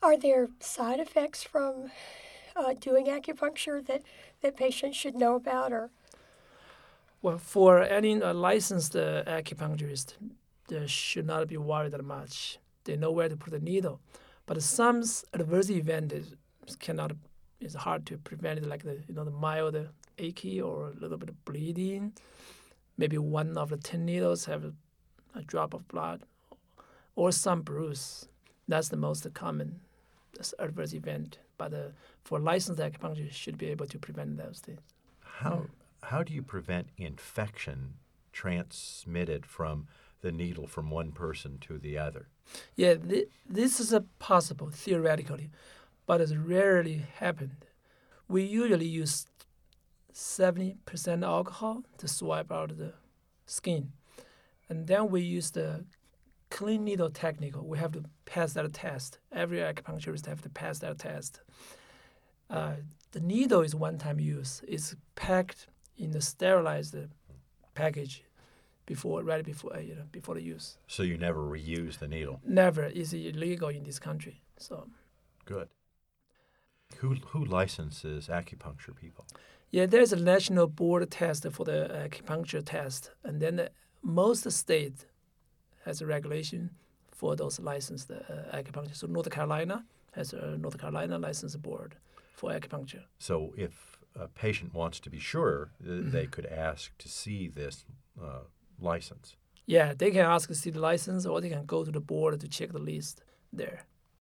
Are there side effects from doing acupuncture that patients should know about? Or Well, for any licensed acupuncturist, they should not be worried that much. They know where to put the needle. But some adverse event is hard to prevent it, like the mild achy or a little bit of bleeding. Maybe one of the 10 needles have a drop of blood, or some bruise. That's the most common adverse event. But for licensed acupuncture, you should be able to prevent those things. How do you prevent infection transmitted from the needle from one person to the other? Yeah, this is possible theoretically, but it's rarely happened. We usually use 70% alcohol to swipe out the skin, and then we use the clean needle technique. We have to pass that test. Every acupuncturist have to pass that test. The needle is one-time use. It's packed in the sterilized package before the use. So you never reuse the needle? Never. It's illegal in this country. So Good. Who licenses acupuncture people? yeah, there's a national board test for the acupuncture test, and then most state has a regulation for those licensed acupuncture. So North Carolina has a North Carolina license board for acupuncture. So if a patient wants to be sure, they could ask to see this license. Yeah, they can ask to see the license, or they can go to the board to check the list there.